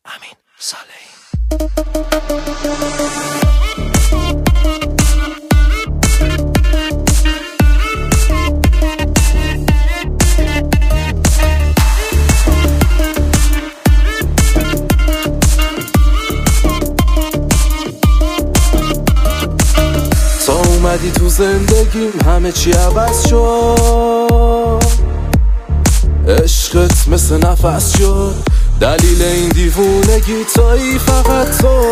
امین صالحی. تا اومدی تو زندگیم همه چی عوض شد، عشقت مثل نفس شد، دلیل این دیوونگی تویی فقط تو.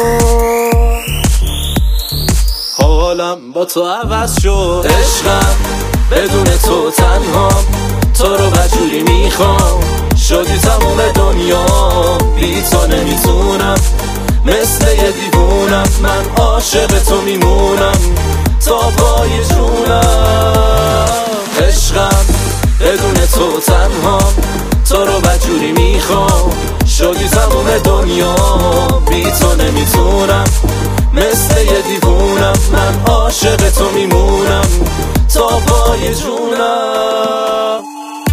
حالم با تو عوض شد، عشقم بدون تو تنهام، تو رو بجوری میخوام، شدی تموم دنیا، بی تو نمیتونم، مثل یه دیوونم من عاشق تو میمونم تا پای جونم. عشقم بدون تو تنهام، تو رو بجوری میخوام، شدی تموم دنیا، بی تو نمیتونم، مثل یه دیوونم من عاشق تو میمونم تا پای جونم.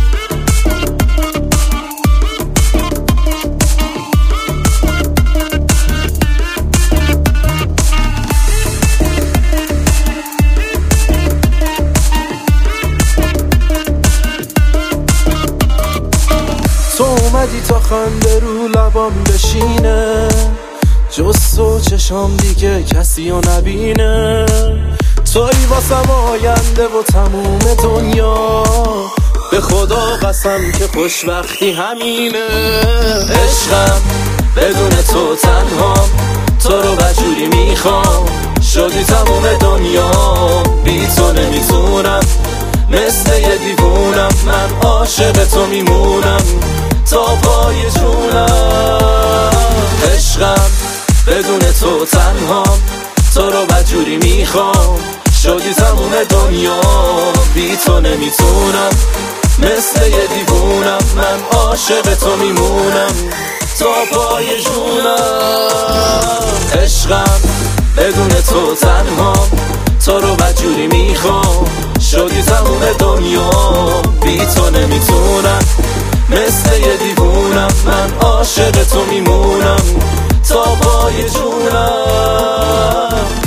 تو اومدی تا خنده رو لبام بشینه، جز تو چشام دیگه کسی رو نبینه، توی واسم آینده و تموم دنیا، به خدا قسم که خوشبختی همینه. عشقم بدون تو تنهام، تو رو بجوری میخوام، شدی تموم دنیا، بی تو نمیتونم، مثل یه دیوونم من عاشق تو میمونم تا پای جونم. عشقم بدون تو تنهام، تو رو بدجوری میخوام، شدی تموم دنیا، بی تو نمیتونم، مثل یه دیوونم من عاشق تو میمونم تا پای جونم. عشقم بدون تو تنهام، تو رو بدجوری میخوام، شدی تموم دنیا، بی تو نمیتونم، مثل یه دیوونم من عاشق تو میمونم تا پای جونم.